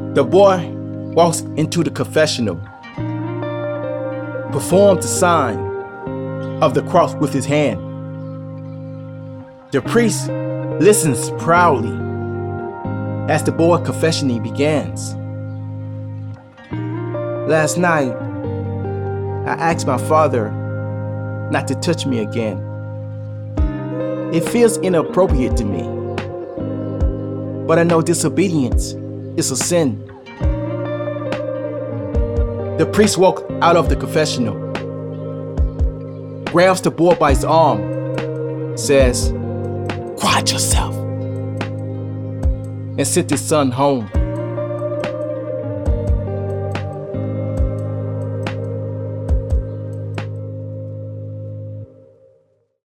The boy walks into the confessional, performs the sign of the cross with his hand. The priest listens proudly as the boy confessioning begins. Last night, I asked my father not to touch me again. It feels inappropriate to me, but I know disobedience is a sin. The priest walked out of the confessional, grabs the boy by his arm, says, "Quiet yourself," and sent his son home.